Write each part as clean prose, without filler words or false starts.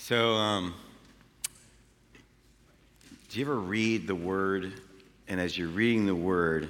So, do you ever read the Word, and as you're reading the Word,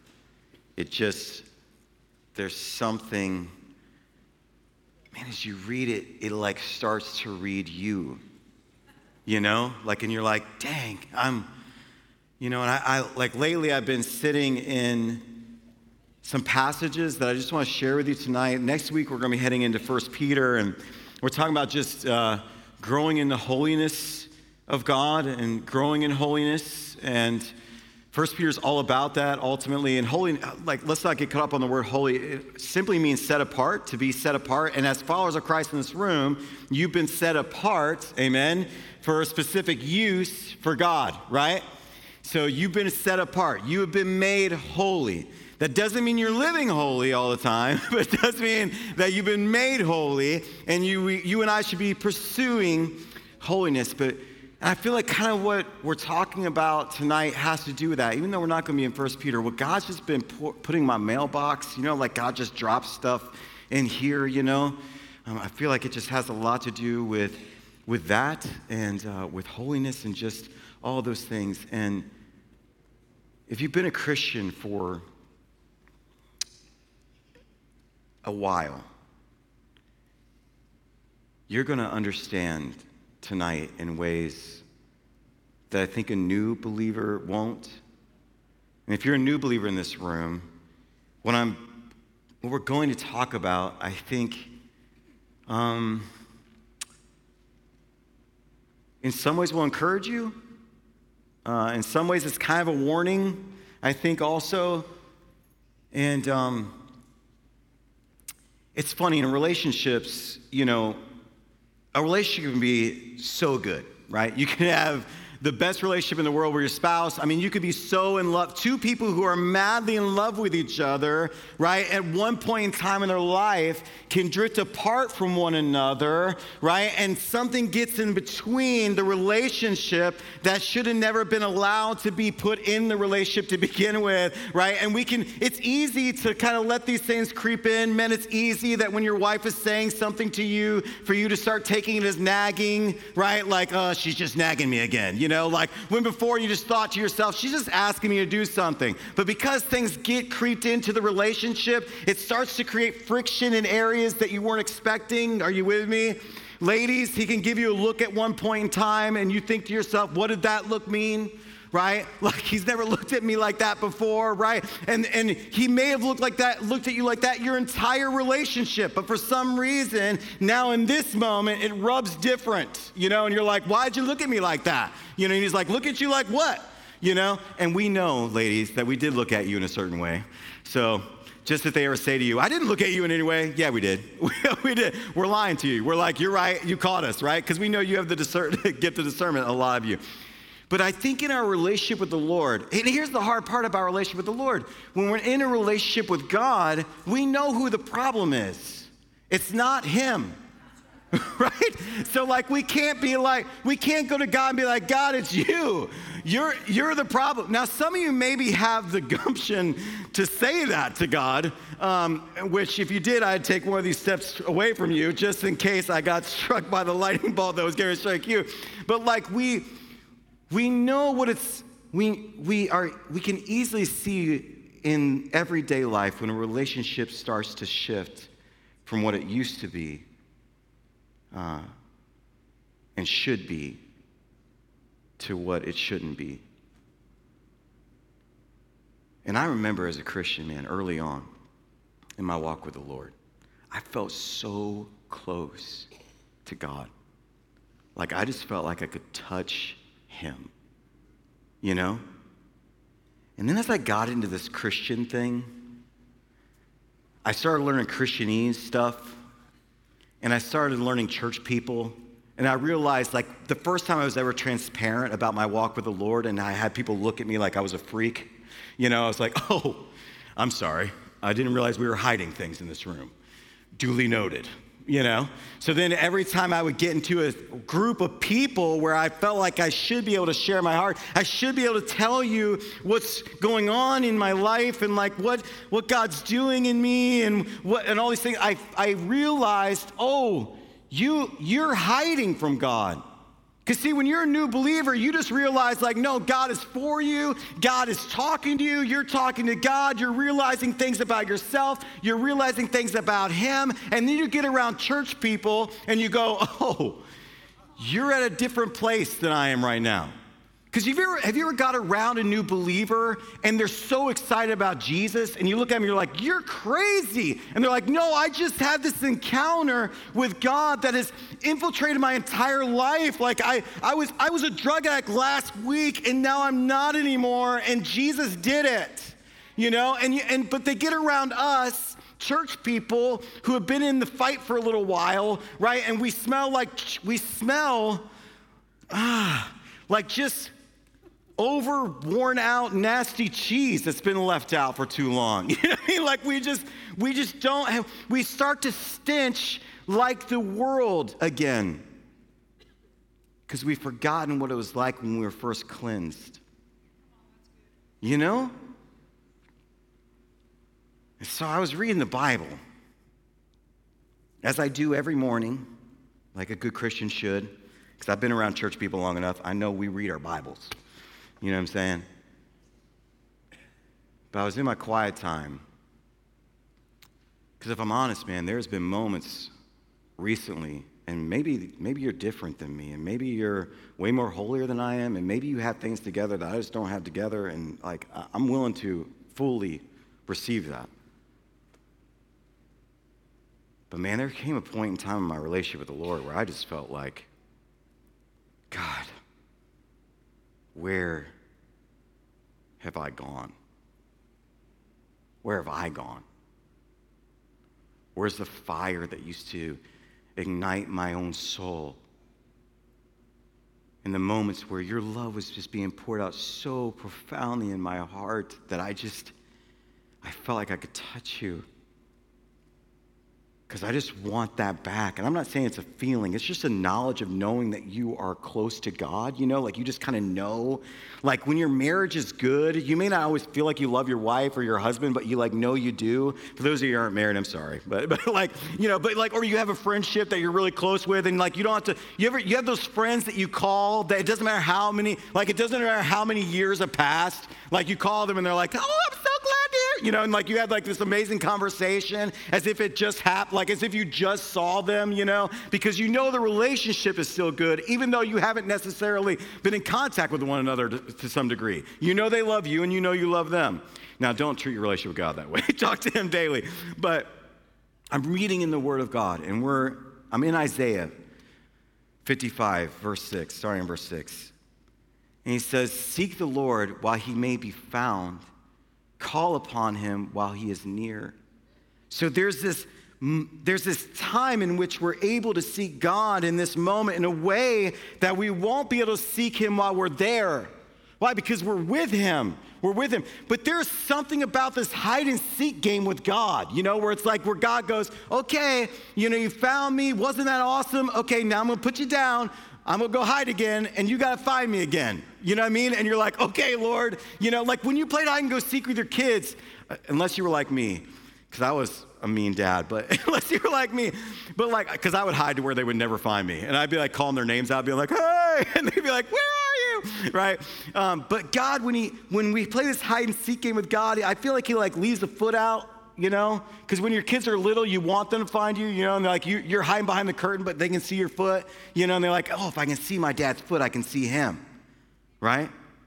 there's something, man, as you read it, it like starts to read you, and you're like, dang, and I like lately I've been sitting in some passages that I just want to share with you tonight. Next week, we're going to be heading into 1 Peter, and we're talking about just growing in the holiness of God and growing in holiness. And 1 Peter is all about that ultimately. And holy, let's not get caught up on the word holy. It simply means set apart, to be set apart. And as followers of Christ in this room, you've been set apart, amen, for a specific use for God, right? So you've been set apart. You have been made holy. That doesn't mean you're living holy all the time, but it does mean that you've been made holy, and you and I should be pursuing holiness. But I feel like kind of what we're talking about tonight has to do with that. Even though we're not going to be in 1 Peter, what God's just been putting in my mailbox, like God just drops stuff in here, I feel like it just has a lot to do with that and with holiness and just all those things. And if you've been a Christian for a while, you're going to understand tonight in ways that I think a new believer won't. And if you're a new believer in this room, what we're going to talk about, I think, in some ways will encourage you. In some ways, it's kind of a warning, I think, also. And it's funny, in relationships, a relationship can be so good, right? You can have the best relationship in the world with your spouse. I mean, you could be so in love. Two people who are madly in love with each other, right, at one point in time in their life can drift apart from one another, right? And something gets in between the relationship that should have never been allowed to be put in the relationship to begin with, right? And it's easy to kind of let these things creep in. Men, it's easy that when your wife is saying something to you, for you to start taking it as nagging, right? Like, she's just nagging me again, like when before you just thought to yourself, she's just asking me to do something. But because things get creeped into the relationship, it starts to create friction in areas that you weren't expecting. Are you with me? Ladies, he can give you a look at one point in time and you think to yourself, what did that look mean? Right? Like he's never looked at me like that before, right? And he may have looked at you like that your entire relationship, but for some reason, now in this moment, it rubs different, and you're like, why'd you look at me like that? And he's like, look at you like what? And we know, ladies, that we did look at you in a certain way. So just if they ever say to you, I didn't look at you in any way. Yeah, we did. We did. We're lying to you. We're like, you're right. You caught us, right? Because we know you have the gift of discernment, a lot of you. But I think in our relationship with the Lord, and here's the hard part about our relationship with the Lord. When we're in a relationship with God, we know who the problem is. It's not him, right? So we can't go to God and be like, God, it's you. You're the problem. Now, some of you maybe have the gumption to say that to God, which if you did, I'd take one of these steps away from you just in case I got struck by the lightning bolt that was going to strike you. But we know what we can easily see in everyday life when a relationship starts to shift from what it used to be and should be to what it shouldn't be. And I remember as a Christian, man, early on in my walk with the Lord, I felt so close to God. Like I just felt like I could touch him, And then as I got into this Christian thing, I started learning Christianese stuff, and I started learning church people, and I realized the first time I was ever transparent about my walk with the Lord, and I had people look at me like I was a freak, I was like, oh, I'm sorry. I didn't realize we were hiding things in this room. Duly noted. So then every time I would get into a group of people where I felt like I should be able to share my heart, I should be able to tell you what's going on in my life and what God's doing in me and all these things, I realized, oh, you're hiding from God. Because see, when you're a new believer, you just realize like, no, God is for you. God is talking to you. You're talking to God. You're realizing things about yourself. You're realizing things about him. And then you get around church people and you go, oh, you're at a different place than I am right now. Because have you ever got around a new believer and they're so excited about Jesus and you look at them and you're like, you're crazy. And they're like, no, I just had this encounter with God that has infiltrated my entire life. Like I was a drug addict last week and now I'm not anymore and Jesus did it. You know, but they get around us, church people who have been in the fight for a little while, right? And we smell like just over worn out nasty cheese that's been left out for too long. You know what I mean? Like we just don't have, we start to stench like the world again because we've forgotten what it was like when we were first cleansed. You know? And so I was reading the Bible, as I do every morning, like a good Christian should, because I've been around church people long enough. I know we read our Bibles. You know what I'm saying? But I was in my quiet time. Because if I'm honest, man, there's been moments recently, and maybe you're different than me, and maybe you're way more holier than I am, and maybe you have things together that I just don't have together, and like I'm willing to fully receive that. But man, there came a point in time in my relationship with the Lord where I just felt like, God, where have I gone? Where have I gone? Where's the fire that used to ignite my own soul? In the moments where your love was just being poured out so profoundly in my heart that I felt like I could touch you. Because I just want that back. And I'm not saying it's a feeling. It's just a knowledge of knowing that you are close to God. You know, like you just kind of know. Like when your marriage is good, you may not always feel like you love your wife or your husband, but you like know you do. For those of you who aren't married, I'm sorry. But like, you know, but like, or you have a friendship that you're really close with and like you don't have to, you have those friends that you call that it doesn't matter how many, like it doesn't matter how many years have passed. Like you call them and they're like, oh, I'm so glad to hear. You know, and like you had like this amazing conversation as if it just happened, like as if you just saw them, you know, because you know the relationship is still good, even though you haven't necessarily been in contact with one another to some degree. You know they love you and you know you love them. Now, don't treat your relationship with God that way. Talk to him daily. But I'm reading in the Word of God, and I'm in Isaiah 55, verse 6, starting in verse 6. And he says, seek the Lord while he may be found. Call upon him while he is near. So there's this time in which we're able to seek God in this moment in a way that we won't be able to seek him while we're there. Why? Because we're with him. We're with him. But there's something about this hide and seek game with God, you know, where it's like where God goes, okay, you know, you found me. Wasn't that awesome? Okay, now I'm going to put you down. I'm going to go hide again, and you got to find me again. You know what I mean? And you're like, okay, Lord. You know, like when you played hide and go seek with your kids, unless you were like me, because I was a mean dad, but unless you were like me, but like, because I would hide to where they would never find me. And I'd be like calling their names out, be like, hey, and they'd be like, where are you? Right? But God, when we play this hide and seek game with God, I feel like he like leaves a foot out, you know? Because when your kids are little, you want them to find you, you know, and they're like, you're hiding behind the curtain, but they can see your foot, you know, and they're like, oh, if I can see my dad's foot, I can see him, right?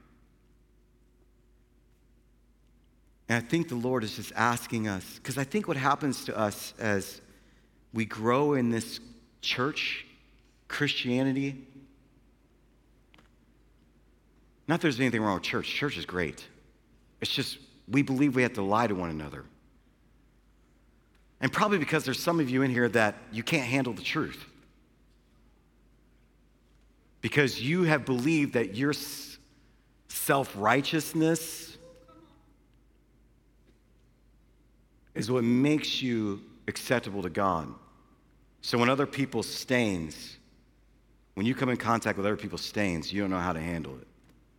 And I think the Lord is just asking us, because I think what happens to us as we grow in this church, Christianity, not that there's anything wrong with church. Church is great. It's just we believe we have to lie to one another. And probably because there's some of you in here that you can't handle the truth. Because you have believed that your self-righteousness is what makes you acceptable to God. So when other people's stains, when you come in contact with other people's stains, you don't know how to handle it.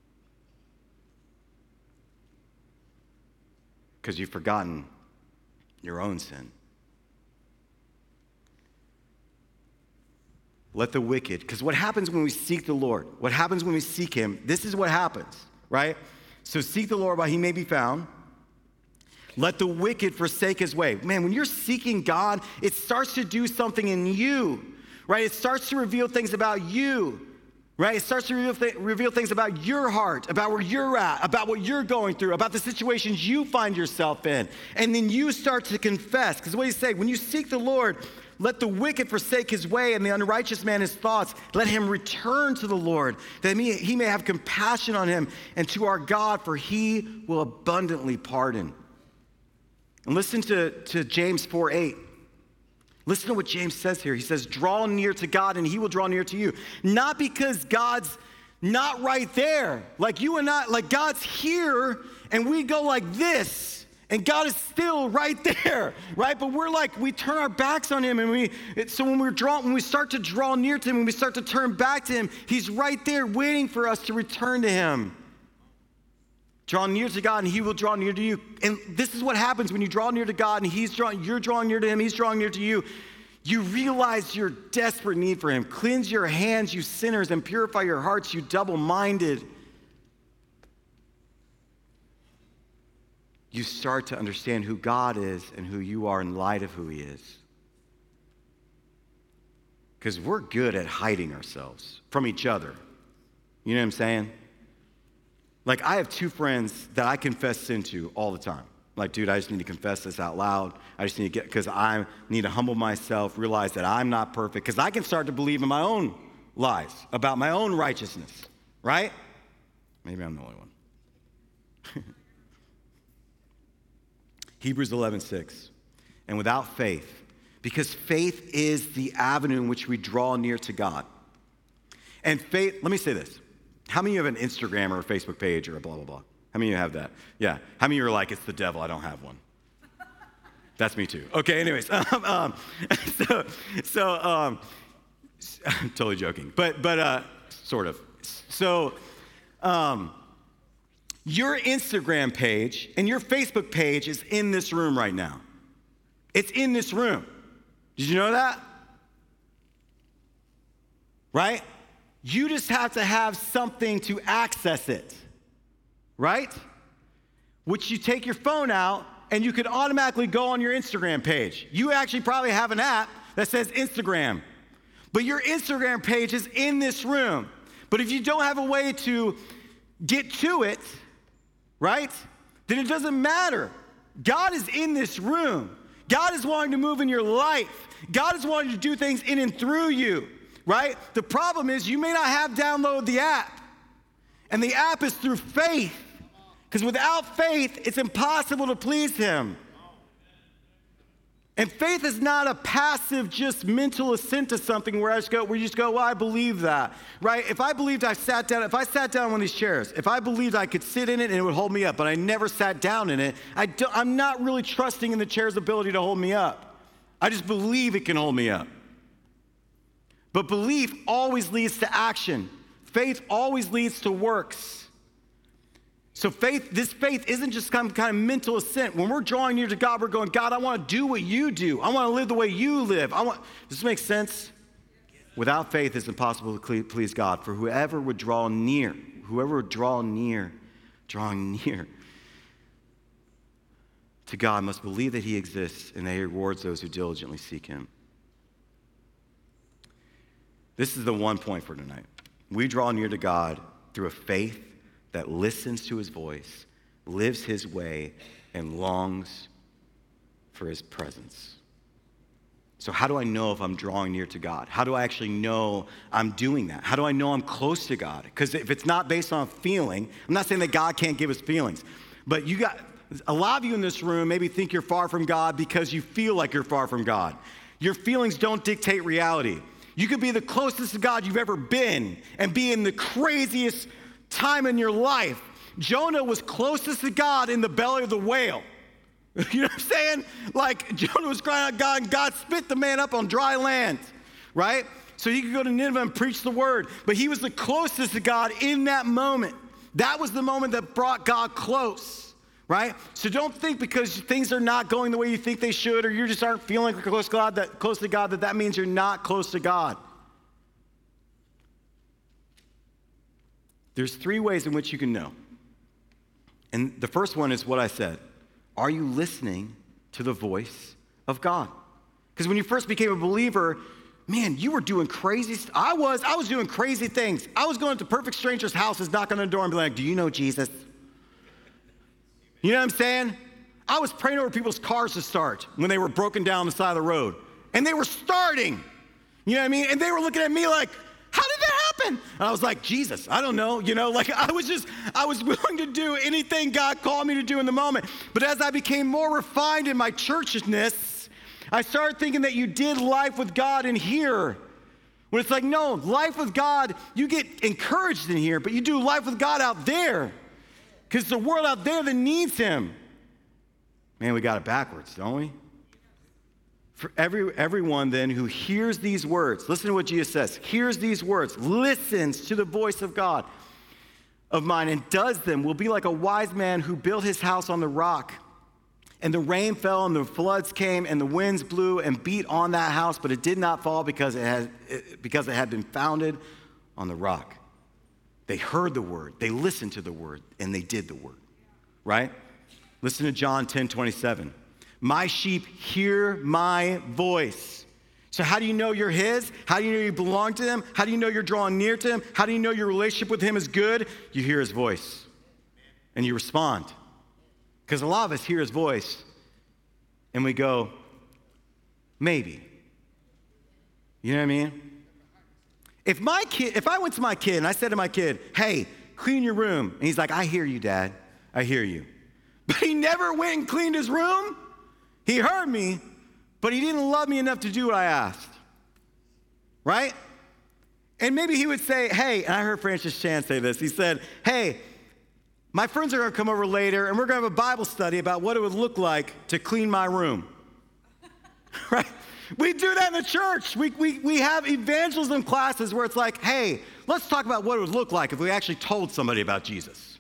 Because you've forgotten your own sin. let the wicked, because what happens when we seek the Lord, what happens when we seek him, this is what happens, right? So seek the Lord while he may be found. Let the wicked forsake his way. Man, when you're seeking God, it starts to do something in you, right? It starts to reveal things about you, right? It starts to reveal things about your heart, about where you're at, about what you're going through, about the situations you find yourself in. And then you start to confess. Because what he's saying, when you seek the Lord, let the wicked forsake his way and the unrighteous man his thoughts. Let him return to the Lord, that he may have compassion on him, and to our God, for he will abundantly pardon. And listen to James 4:8. Listen to what James says here. He says, draw near to God and he will draw near to you. Not because God's not right there. Like you and I, like God's here and we go like this and God is still right there, right? But we're like, we turn our backs on him and so when we start to draw near to him, when we start to turn back to him, he's right there waiting for us to return to him. Draw near to God and he will draw near to you. And this is what happens when you draw near to God and you're drawing near to him, he's drawing near to you. You realize your desperate need for him. Cleanse your hands, you sinners, and purify your hearts, you double-minded. You start to understand who God is and who you are in light of who he is. Because we're good at hiding ourselves from each other. You know what I'm saying? Like, I have two friends that I confess sin to all the time. Like, dude, I just need to confess this out loud. I just need to because I need to humble myself, realize that I'm not perfect, because I can start to believe in my own lies about my own righteousness, right? Maybe I'm the only one. Hebrews 11:6. And without faith, because faith is the avenue in which we draw near to God. And faith, let me say this. How many of you have an Instagram or a Facebook page or a blah, blah, blah? How many of you have that? Yeah. How many of you are like, it's the devil, I don't have one? That's me too. Okay, anyways. I'm totally joking, but sort of. So your Instagram page and your Facebook page is in this room right now. It's in this room. Did you know that? Right? You just have to have something to access it, right? Which you take your phone out and you can automatically go on your Instagram page. You actually probably have an app that says Instagram, but your Instagram page is in this room. But if you don't have a way to get to it, right, then it doesn't matter. God is in this room. God is wanting to move in your life. God is wanting to do things in and through you. Right? The problem is you may not have downloaded the app. And the app is through faith. Because without faith, it's impossible to please him. And faith is not a passive, just mental assent to something where you just go, well, I believe that. Right? If I believed if I sat down in one of these chairs, if I believed I could sit in it and it would hold me up, but I never sat down in it, I'm not really trusting in the chair's ability to hold me up. I just believe it can hold me up. But belief always leads to action. Faith always leads to works. So this faith isn't just some kind of mental assent. When we're drawing near to God, we're going, God, I want to do what you do. I want to live the way you live. Does this make sense? Without faith, it's impossible to please God. For whoever would draw near to God must believe that he exists and that he rewards those who diligently seek him. This is the one point for tonight. We draw near to God through a faith that listens to his voice, lives his way, and longs for his presence. So how do I know if I'm drawing near to God? How do I actually know I'm doing that? How do I know I'm close to God? Because if it's not based on a feeling, I'm not saying that God can't give us feelings, but a lot of you in this room maybe think you're far from God because you feel like you're far from God. Your feelings don't dictate reality. You could be the closest to God you've ever been and be in the craziest time in your life. Jonah was closest to God in the belly of the whale. You know what I'm saying? Like, Jonah was crying out God, and God spit the man up on dry land, right? So he could go to Nineveh and preach the word. But he was the closest to God in that moment. That was the moment that brought God close, right? So don't think because things are not going the way you think they should, or you just aren't feeling close to God, that means you're not close to God. There's three ways in which you can know. And the first one is what I said. Are you listening to the voice of God? Because when you first became a believer, man, you were doing crazy stuff. I was doing crazy things. I was going to perfect strangers' houses, knocking on the door and be like, do you know Jesus? You know what I'm saying? I was praying over people's cars to start when they were broken down on the side of the road. And they were starting. You know what I mean? And they were looking at me like, how did that happen? And I was like, Jesus, I don't know. Like I was willing to do anything God called me to do in the moment. But as I became more refined in my churchishness, I started thinking that you did life with God in here. When it's like, no, life with God, you get encouraged in here, but you do life with God out there. Because it's the world out there that needs him. Man, we got it backwards, don't we? For everyone then who hears these words, listen to what Jesus says, hears these words, listens to the voice of God of mine and does them, will be like a wise man who built his house on the rock. And the rain fell and the floods came and the winds blew and beat on that house, but it did not fall because it had been founded on the rock. They heard the word, they listened to the word, and they did the word, right? Listen to John 10:27. My sheep hear my voice. So how do you know you're his? How do you know you belong to him? How do you know you're drawing near to him? How do you know your relationship with him is good? You hear his voice and you respond. Because a lot of us hear his voice and we go, maybe. You know what I mean? If I went to my kid and I said to my kid, hey, clean your room. And he's like, I hear you, Dad. I hear you. But he never went and cleaned his room. He heard me, but he didn't love me enough to do what I asked. Right? And maybe he would say, hey, and I heard Francis Chan say this. He said, hey, my friends are going to come over later, and we're going to have a Bible study about what it would look like to clean my room. Right? We do that in the church. We have evangelism classes where it's like, hey, let's talk about what it would look like if we actually told somebody about Jesus.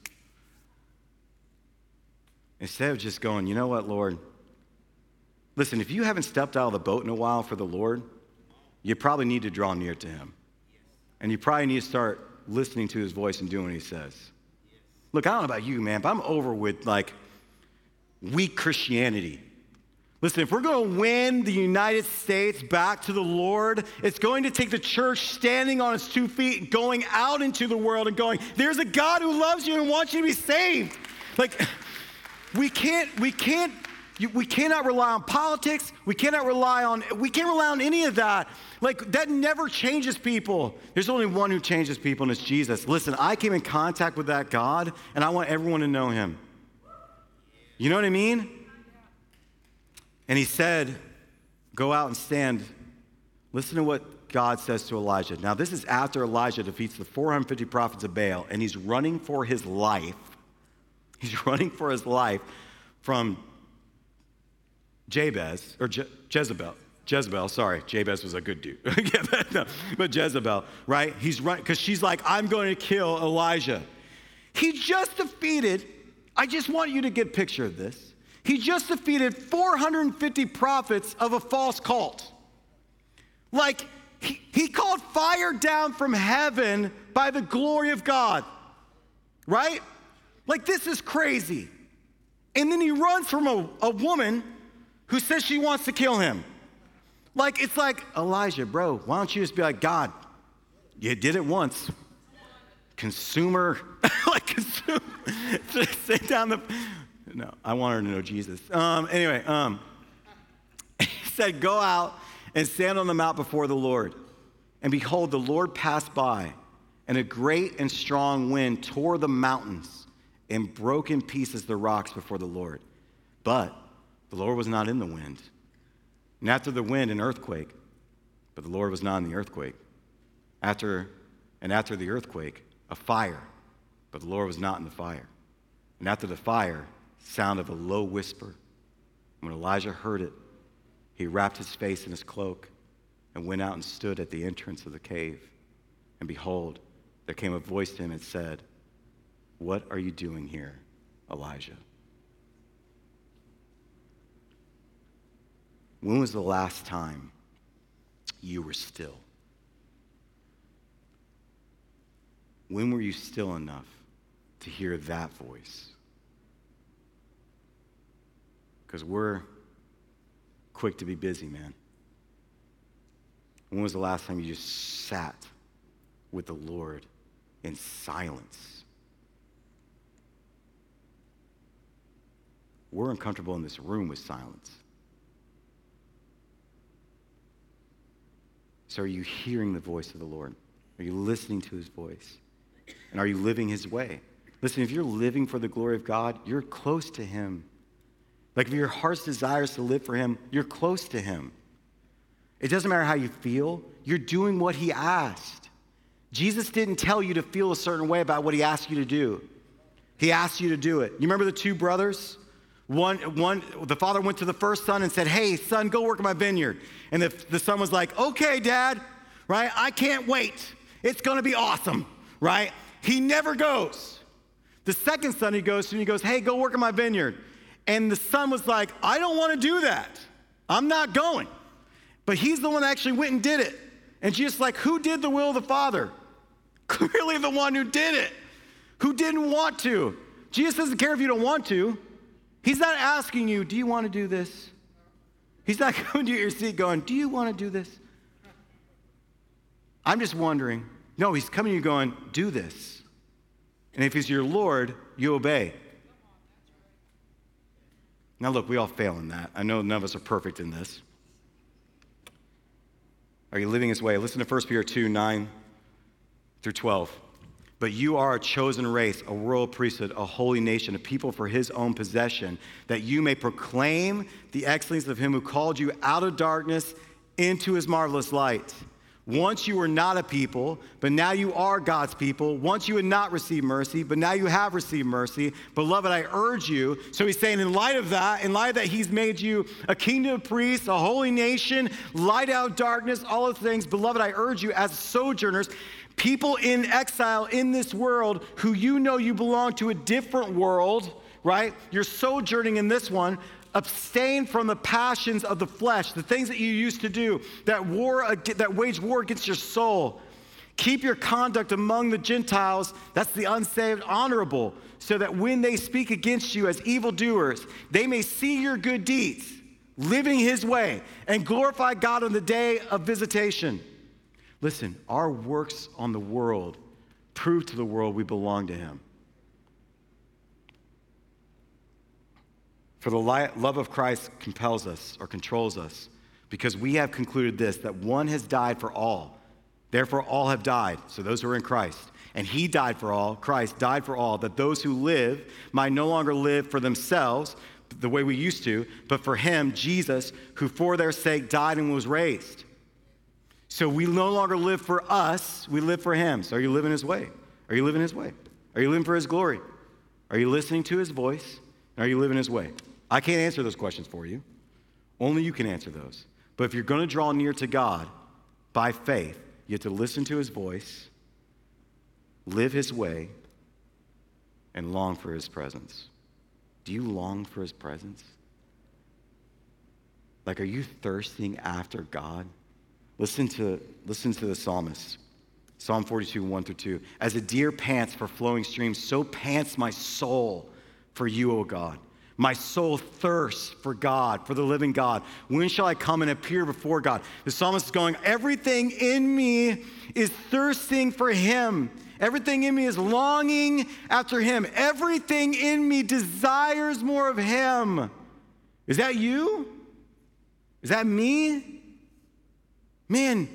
Instead of just going, you know what, Lord? Listen, if you haven't stepped out of the boat in a while for the Lord, you probably need to draw near to him. And you probably need to start listening to his voice and doing what he says. Look, I don't know about you, man, but I'm over with like weak Christianity. Listen, if we're going to win the United States back to the Lord, it's going to take the church standing on its 2 feet, going out into the world and going, there's a God who loves you and wants you to be saved. Like, we cannot rely on politics. We can't rely on any of that. Like, that never changes people. There's only one who changes people, and it's Jesus. Listen, I came in contact with that God, and I want everyone to know him. You know what I mean? And he said, go out and stand. Listen to what God says to Elijah. Now, this is after Elijah defeats the 450 prophets of Baal, and he's running for his life. He's running for his life from Jezebel, sorry. Jabez was a good dude. But Jezebel, right? He's running, because she's like, I'm going to kill Elijah. He just defeated, I just want you to get a picture of this. He just defeated 450 prophets of a false cult. Like, he called fire down from heaven by the glory of God, right? Like, this is crazy. And then he runs from a woman who says she wants to kill him. Like, it's like, Elijah, bro, why don't you just be like, God, you did it once. Consumer, sit down the, no, I want her to know Jesus. Anyway, he said, go out and stand on the mount before the Lord. And behold, the Lord passed by, and a great and strong wind tore the mountains and broke in pieces the rocks before the Lord. But the Lord was not in the wind. And after the wind, an earthquake. But the Lord was not in the earthquake. After the earthquake, a fire. But the Lord was not in the fire. And after the fire, sound of a low whisper. When Elijah heard it, he wrapped his face in his cloak and went out and stood at the entrance of the cave. And behold, there came a voice to him and said, what are you doing here, Elijah? When was the last time you were still? When were you still enough to hear that voice? Because we're quick to be busy, man. When was the last time you just sat with the Lord in silence? We're uncomfortable in this room with silence. So are you hearing the voice of the Lord? Are you listening to his voice? And are you living his way? Listen, if you're living for the glory of God, you're close to him. Like if your heart's desire is to live for him, you're close to him. It doesn't matter how you feel. You're doing what he asked. Jesus didn't tell you to feel a certain way about what he asked you to do. He asked you to do it. You remember the two brothers? The father went to the first son and said, hey, son, go work in my vineyard. And the son was like, okay, dad, right? I can't wait. It's going to be awesome, right? He never goes. The second son he goes to and he goes, hey, go work in my vineyard. And the son was like, I don't want to do that. I'm not going. But he's the one that actually went and did it. And Jesus like, who did the will of the Father? Clearly the one who did it, who didn't want to. Jesus doesn't care if you don't want to. He's not asking you, do you want to do this? He's not coming to your seat going, do you want to do this? I'm just wondering. No, he's coming to you going, do this. And if he's your Lord, you obey. Now look, we all fail in that. I know none of us are perfect in this. Are you living his way? Listen to 1 Peter 2, 9 through 12. But you are a chosen race, a royal priesthood, a holy nation, a people for his own possession, that you may proclaim the excellence of him who called you out of darkness into his marvelous light. Once you were not a people, but now you are God's people. Once you had not received mercy, but now you have received mercy. Beloved, I urge you. So he's saying in light of that, he's made you a kingdom of priests, a holy nation, light out darkness, all of the things. Beloved, I urge you as sojourners, people in exile in this world who you know you belong to a different world, right? You're sojourning in this one. Abstain from the passions of the flesh, the things that you used to do, that wage war against your soul. Keep your conduct among the Gentiles, that's the unsaved, honorable, so that when they speak against you as evildoers, they may see your good deeds, living his way, and glorify God on the day of visitation. Listen, our works on the world prove to the world we belong to him. For the love of Christ compels us or controls us, because we have concluded this, that one has died for all. Therefore, all have died, so those who are in Christ. And he died for all, Christ died for all, that those who live might no longer live for themselves the way we used to, but for him, Jesus, who for their sake died and was raised. So we no longer live for us, we live for him. So are you living his way? Are you living his way? Are you living for his glory? Are you listening to his voice? Are you living his way? I can't answer those questions for you. Only you can answer those. But if you're going to draw near to God by faith, you have to listen to his voice, live his way, and long for his presence. Do you long for his presence? Like, are you thirsting after God? Listen to the psalmist. Psalm 42, 1 through 2. As a deer pants for flowing streams, so pants my soul for you, O God. My soul thirsts for God, for the living God. When shall I come and appear before God? The psalmist is going, everything in me is thirsting for him. Everything in me is longing after him. Everything in me desires more of him. Is that you? Is that me? Man,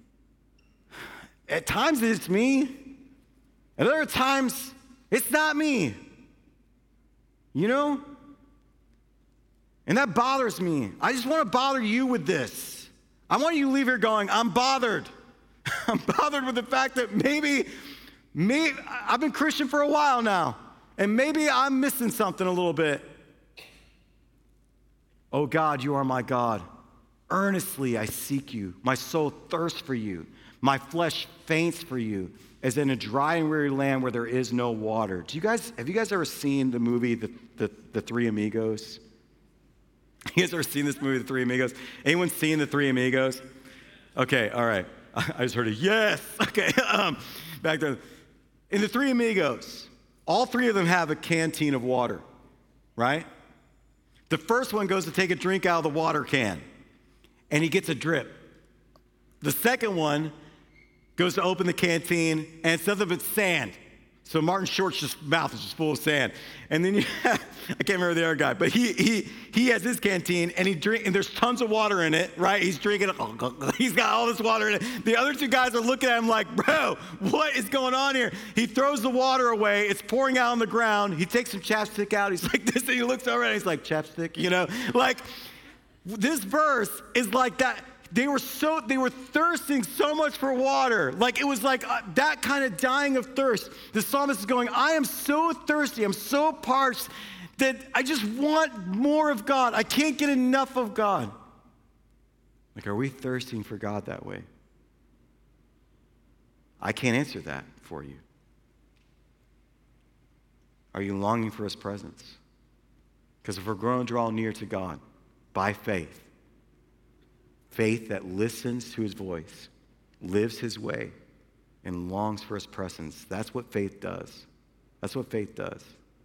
at times it's me. At other times, it's not me. You know? And that bothers me. I just want to bother you with this. I want you to leave here going, I'm bothered. I'm bothered with the fact that maybe I've been Christian for a while now, and maybe I'm missing something a little bit. Oh God, you are my God. Earnestly I seek you. My soul thirsts for you. My flesh faints for you, as in a dry and weary land where there is no water. Have you guys ever seen the movie The Three Amigos? You guys ever seen this movie, The Three Amigos? Anyone seen The Three Amigos? Okay, all right. I just heard a yes. Okay, back then. In the Three Amigos, all three of them have a canteen of water, right? The first one goes to take a drink out of the water can, and he gets a drip. The second one goes to open the canteen, and it's nothing but sand. So Martin Short's mouth is just full of sand. And then you have, I can't remember the other guy, but he has his canteen, and and there's tons of water in it, right? He's drinking it. He's got all this water in it. The other two guys are looking at him like, bro, what is going on here? He throws the water away. It's pouring out on the ground. He takes some chapstick out. He's like this, and he looks over and he's like, chapstick, Like, this verse is like that. They were thirsting so much for water. Like, it was like that kind of dying of thirst. The psalmist is going, I am so thirsty. I'm so parched that I just want more of God. I can't get enough of God. Like, are we thirsting for God that way? I can't answer that for you. Are you longing for his presence? Because if we're going to draw near to God by faith that listens to his voice, lives his way, and longs for his presence. That's what faith does. That's what faith does.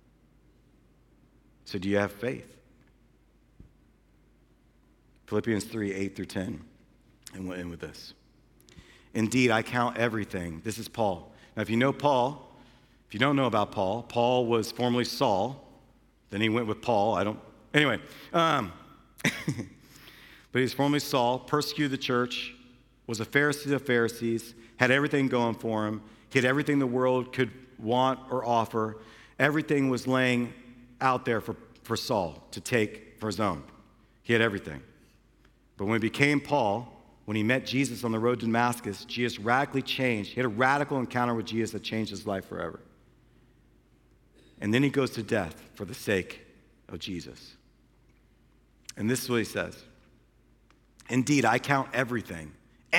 So do you have faith? Philippians 3, 8 through 10. And we'll end with this. Indeed, I count everything. This is Paul. Now, if you know Paul, if you don't know about Paul, Paul was formerly Saul. Then he went with Paul. Anyway. But he was formerly Saul, persecuted the church, was a Pharisee of Pharisees, had everything going for him. He had everything the world could want or offer. Everything was laying out there for Saul to take for his own. He had everything. But when he became Paul, when he met Jesus on the road to Damascus, Jesus radically changed. He had a radical encounter with Jesus that changed his life forever. And then he goes to death for the sake of Jesus. And this is what he says. Indeed, I count everything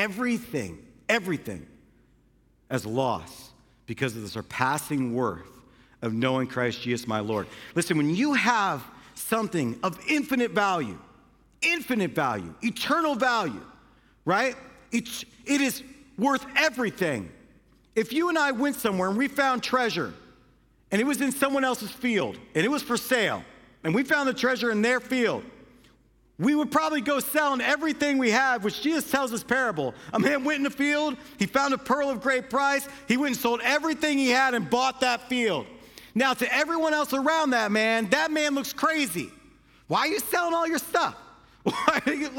as loss because of the surpassing worth of knowing Christ Jesus my Lord. Listen, when you have something of infinite value, eternal value, right? It is worth everything. If you and I went somewhere and we found treasure, and it was in someone else's field, and it was for sale, and we found the treasure in their field, we would probably go selling everything we have, which Jesus tells this parable. A man went in the field, he found a pearl of great price, he went and sold everything he had and bought that field. Now, to everyone else around that man looks crazy. Why are you selling all your stuff? Why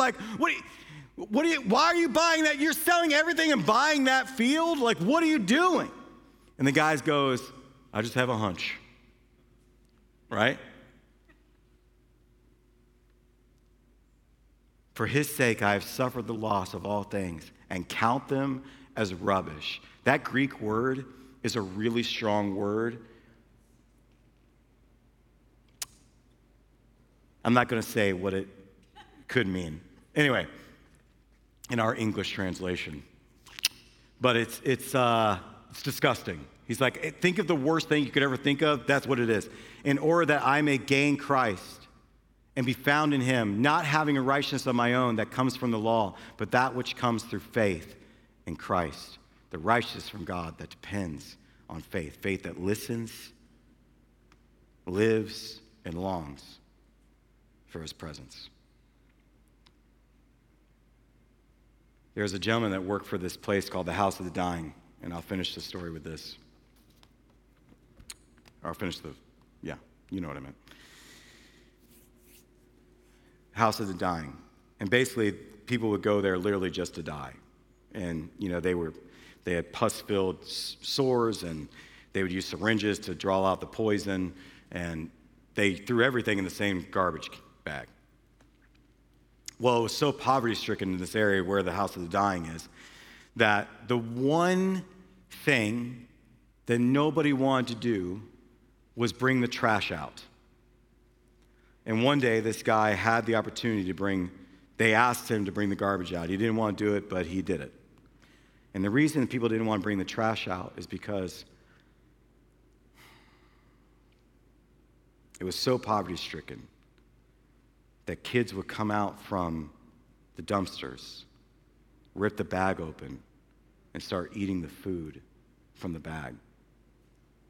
are you buying that? You're selling everything and buying that field? Like, what are you doing? And the guy goes, I just have a hunch, right? For his sake, I have suffered the loss of all things and count them as rubbish. That Greek word is a really strong word. I'm not going to say what it could mean. Anyway, in our English translation. But it's disgusting. He's like, think of the worst thing you could ever think of. That's what it is. In order that I may gain Christ and be found in him, not having a righteousness of my own that comes from the law, but that which comes through faith in Christ, the righteousness from God that depends on faith, faith that listens, lives, and longs for his presence. There's a gentleman that worked for this place called the House of the Dying, and I'll finish the story with this. Or I'll finish you know what I meant. House of the Dying. And basically, people would go there literally just to die. And, they had pus-filled sores, and they would use syringes to draw out the poison, and they threw everything in the same garbage bag. Well, it was so poverty-stricken in this area where the House of the Dying is, that the one thing that nobody wanted to do was bring the trash out. And one day, this guy had the opportunity they asked him to bring the garbage out. He didn't want to do it, but he did it. And the reason people didn't want to bring the trash out is because it was so poverty-stricken that kids would come out from the dumpsters, rip the bag open, and start eating the food from the bag.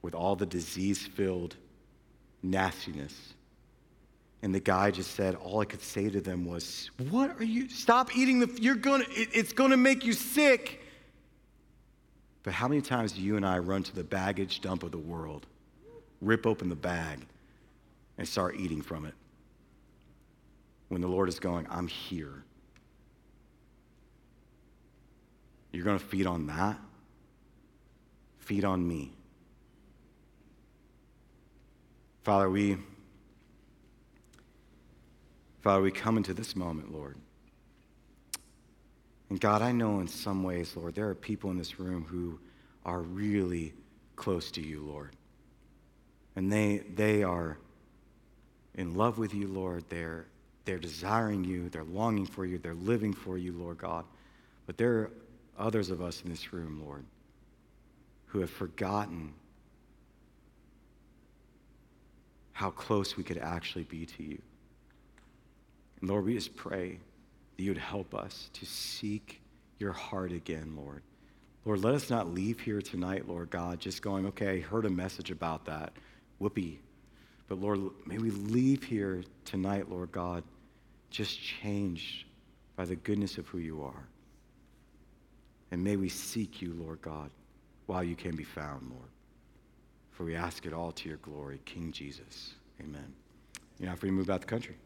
with all the disease-filled nastiness. And the guy just said, all I could say to them was, what are you, stop eating it's gonna make you sick. But how many times do you and I run to the baggage dump of the world, rip open the bag, and start eating from it? When the Lord is going, I'm here. You're gonna feed on that? Feed on me. Father, we come into this moment, Lord. And God, I know in some ways, Lord, there are people in this room who are really close to you, Lord. And they are in love with you, Lord. They're desiring you. They're longing for you. They're living for you, Lord God. But there are others of us in this room, Lord, who have forgotten how close we could actually be to you. And Lord, we just pray that you would help us to seek your heart again, Lord. Lord, let us not leave here tonight, Lord God, just going, okay, I heard a message about that. Whoopee. But Lord, may we leave here tonight, Lord God, just changed by the goodness of who you are. And may we seek you, Lord God, while you can be found, Lord. For we ask it all to your glory, King Jesus. Amen. You're now free to move out the country.